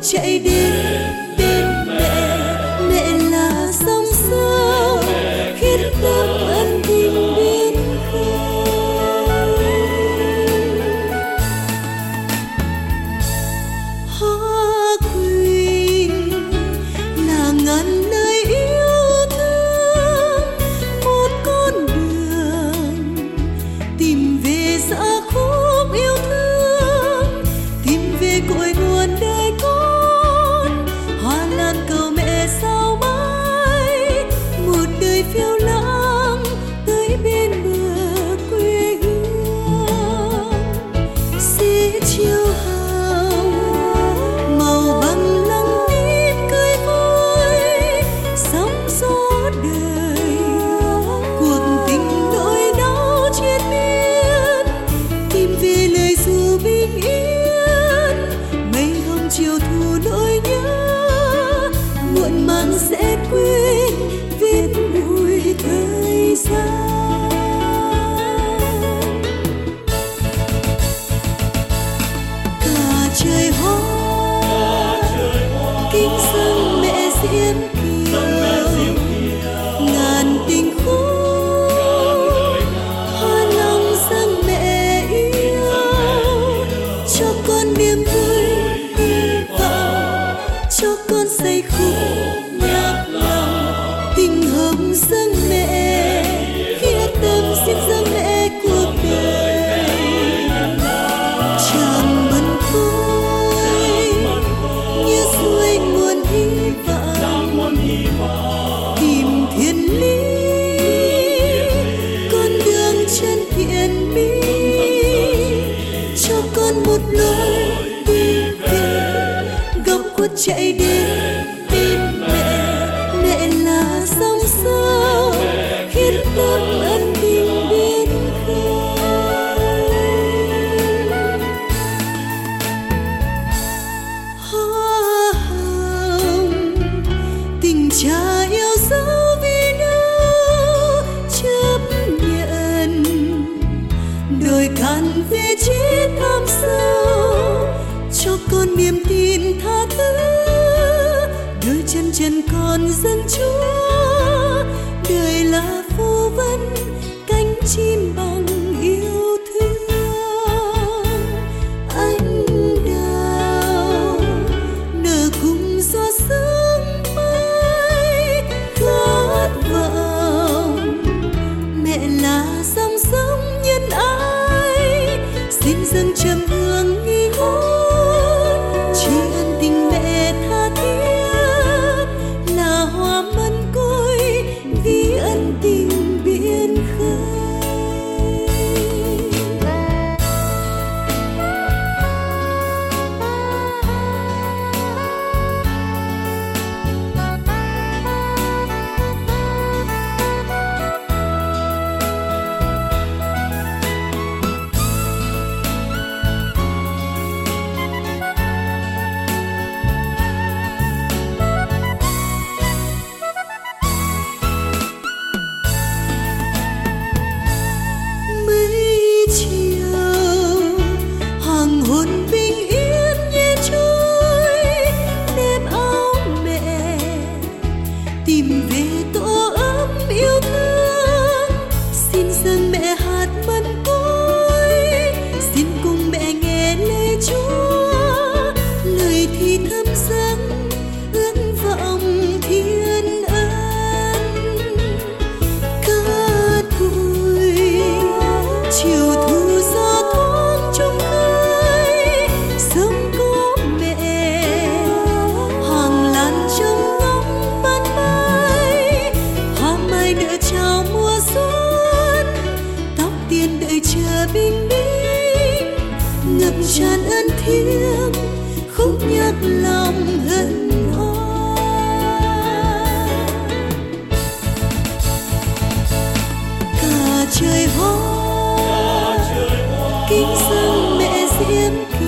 chạy đến bên mẹ. Mẹ là dòng sông khiết đắm ân tình biên khơi. Hoa quỳnh là ngàn lời yêu thương, một con đường tìm về dã khúc yêu thương, tìm về cội nguồn đời con. Hoa lan cầu mẹ sao mãi một đời phiêu lãng tới bên bờ quê hương. Xế chiều hồng màu bằng lăng tím cười vui, sóng gió đời cuộc tình nỗi đau triền miên, tìm về lời ru bình yên. Mây hồng chiều thu nỗi nhớ, muộn màng sẽ quên viết bụi thời gian. Cả trời hoa kính dâng mẹ diêm kiều, ngàn tình khúc hoa lòng dâng mẹ yêu. Cho con niềm vui hy vọng, cho con say khúc nhạc lòng, tình hồng dâng mẹ, nghĩa tâm xin dâng mẹ cuộc đời. Tràng bần khôi như suối nguồn hy vọng, tìm thiên lý con đường chân thiện mỹ. Cho con một lối đi về, góc khuất chạy đến bên mẹ. Mẹ là dòng sông khiết đắm ân tình biên khơi. Hoa hồng tình cha yêu dấu vì đâu chấp nhận, đồi cạn về chết thăm sâu. Cho con niềm tin tha thứ, đôi chân chân con dâng Chúa. Đời là phù vân cánh chim bằng yêu thương. Anh đào nở cùng gió sương mây, khát vọng mẹ là dòng sông nhân ái. Xin dâng trầm hương nghi ngút, tri ân tình mẹ tha thiết, là hoa mân côi vì ân tình biên khơi. Mấy chiều hoàng hôn bình yên nhẹ trôi, nếp áo mẹ tìm về tổ ấm yêu thương. Xin dâng mẹ hạt mân côi, xin cùng mẹ nghe lời Chúa, lời thì thầm dâng ước vọng thiên ân. Cát bụi chiều thu gió thoáng trong khơi, sớm có mẹ hoàng lan trong ngóng ban mai. Hoa mai đợi chào mùa xuân, tóc tiên đợi chờ bình minh, ngập tràn ân thiêng khúc nhạc lòng hân hoan. Cả trời hoa kính dâng mẹ diêm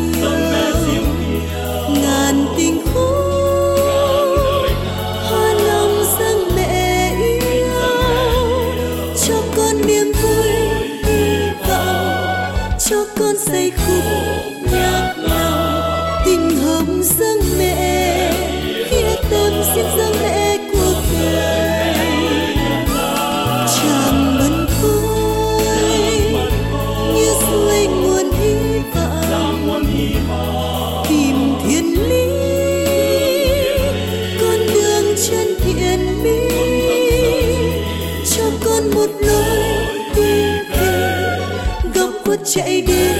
kiều, ngàn tình khúc hoa lòng dâng mẹ yêu. Cho con niềm vui hy vọng, cho con say khúc nhạc lòng, tình hồng dâng mẹ. chạy đến